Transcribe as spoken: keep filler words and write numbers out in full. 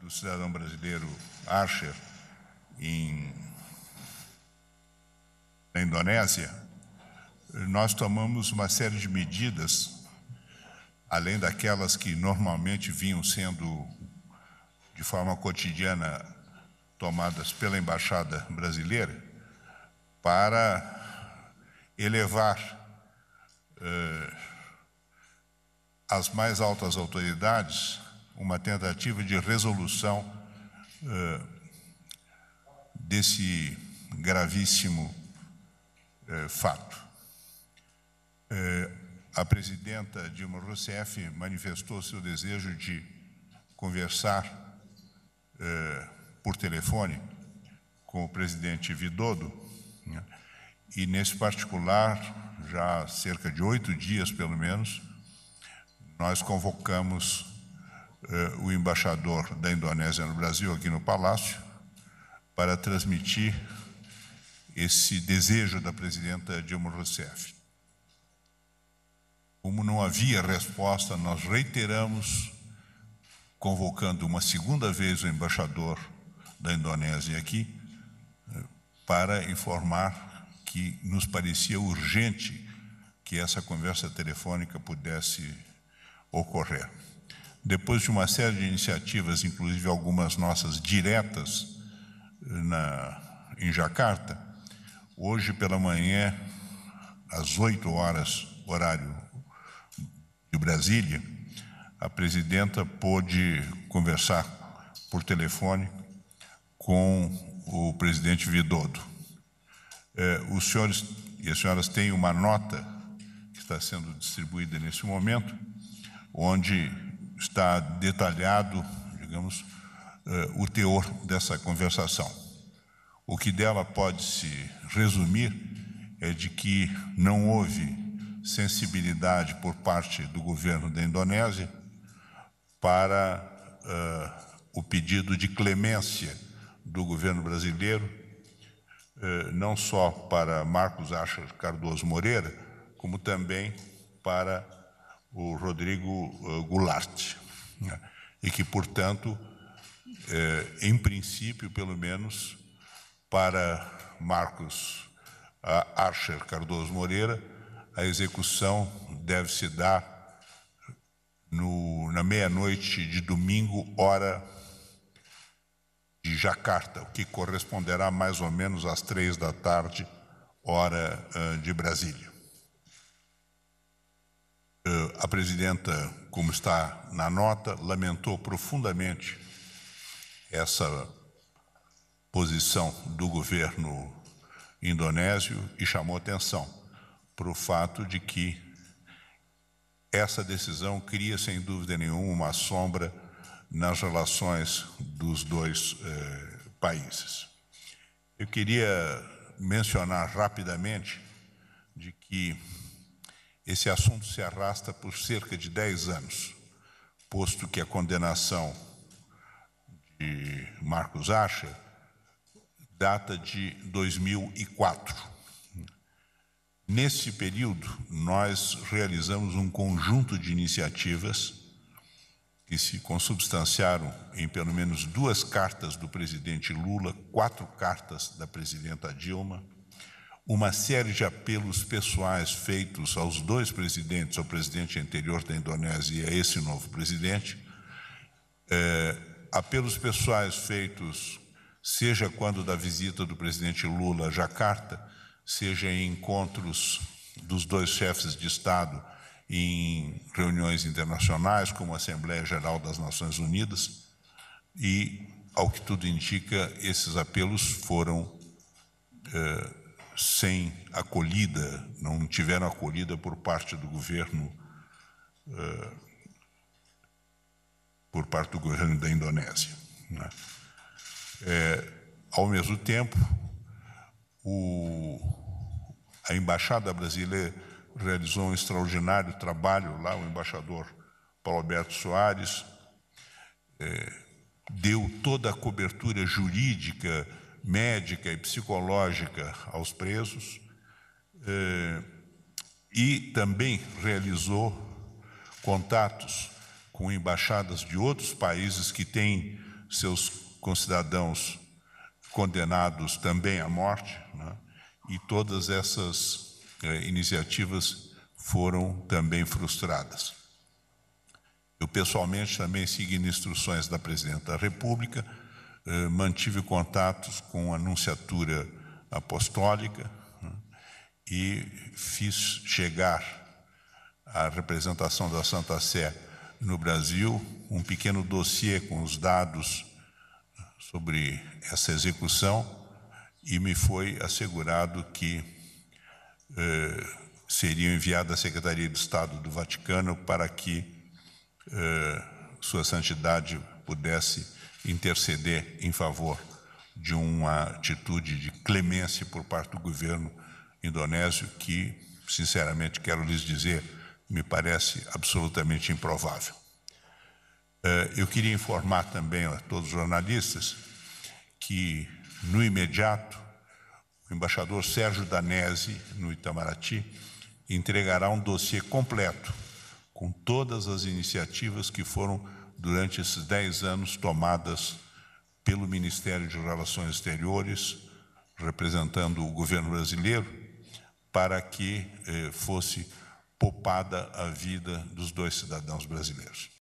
do cidadão brasileiro Archer em, na Indonésia, nós tomamos uma série de medidas, além daquelas que normalmente vinham sendo de forma cotidiana tomadas pela Embaixada Brasileira, para elevar eh, às mais altas autoridades uma tentativa de resolução eh, desse gravíssimo eh, fato. Eh, a presidenta Dilma Rousseff manifestou seu desejo de conversar eh, por telefone com o presidente Widodo, né? E, nesse particular, já há cerca de oito dias, pelo menos, nós convocamos eh, o embaixador da Indonésia no Brasil, aqui no Palácio, para transmitir esse desejo da presidenta Dilma Rousseff. Como não havia resposta, nós reiteramos, convocando uma segunda vez o embaixador da Indonésia aqui, para informar que nos parecia urgente que essa conversa telefônica pudesse ocorrer. Depois de uma série de iniciativas, inclusive algumas nossas diretas na, em Jacarta, hoje pela manhã, às oito horas, horário de Brasília, a presidenta pôde conversar por telefone com o presidente Widodo. Eh, os senhores e as senhoras têm uma nota que está sendo distribuída nesse momento, onde está detalhado, digamos, eh, o teor dessa conversação. O que dela pode se resumir é de que não houve sensibilidade por parte do governo da Indonésia para uh, o pedido de clemência do governo brasileiro, uh, não só para Marcos Archer Cardoso Moreira, como também para o Rodrigo uh, Goulart, né? E que, portanto, uh, em princípio, pelo menos, para Marcos uh, Archer Cardoso Moreira, a execução deve se dar no, na meia-noite de domingo, hora de Jacarta, o que corresponderá mais ou menos às três da tarde, hora uh, de Brasília. Uh, a presidenta, como está na nota, lamentou profundamente essa posição do governo indonésio e chamou atenção para o fato de que essa decisão cria, sem dúvida nenhuma, uma sombra nas relações dos dois eh, países. Eu queria mencionar rapidamente de que esse assunto se arrasta por cerca de dez anos, posto que a condenação de Marcos Archer data de dois mil e quatro. Nesse período, nós realizamos um conjunto de iniciativas que se consubstanciaram em pelo menos duas cartas do presidente Lula, quatro cartas da presidenta Dilma, uma série de apelos pessoais feitos aos dois presidentes, ao presidente anterior da Indonésia e a esse novo presidente, é, apelos pessoais feitos, seja quando da visita do presidente Lula a Jacarta, seja em encontros dos dois chefes de Estado em reuniões internacionais, como a Assembleia Geral das Nações Unidas, e, ao que tudo indica, esses apelos foram eh, sem acolhida, não tiveram acolhida por parte do governo, eh, por parte do governo da Indonésia, né? É, ao mesmo tempo, o, a Embaixada Brasileira realizou um extraordinário trabalho lá, o embaixador Paulo Alberto Soares é, deu toda a cobertura jurídica, médica e psicológica aos presos é, e também realizou contatos com embaixadas de outros países que têm seus concidadãos condenados também à morte, né? E todas essas eh, iniciativas foram também frustradas. Eu, pessoalmente, também, seguindo instruções da Presidenta da República, eh, mantive contatos com a Nunciatura Apostólica, né? E fiz chegar à representação da Santa Sé no Brasil um pequeno dossiê com os dados sobre essa execução, e me foi assegurado que eh, seriam enviados à Secretaria de Estado do Vaticano para que eh, Sua Santidade pudesse interceder em favor de uma atitude de clemência por parte do governo indonésio que, sinceramente, quero lhes dizer, me parece absolutamente improvável. Eh, eu queria informar também a todos os jornalistas que, no imediato, o embaixador Sérgio Danesi, no Itamaraty, entregará um dossiê completo com todas as iniciativas que foram, durante esses dez anos, tomadas pelo Ministério de Relações Exteriores, representando o governo brasileiro, para que eh, fosse poupada a vida dos dois cidadãos brasileiros.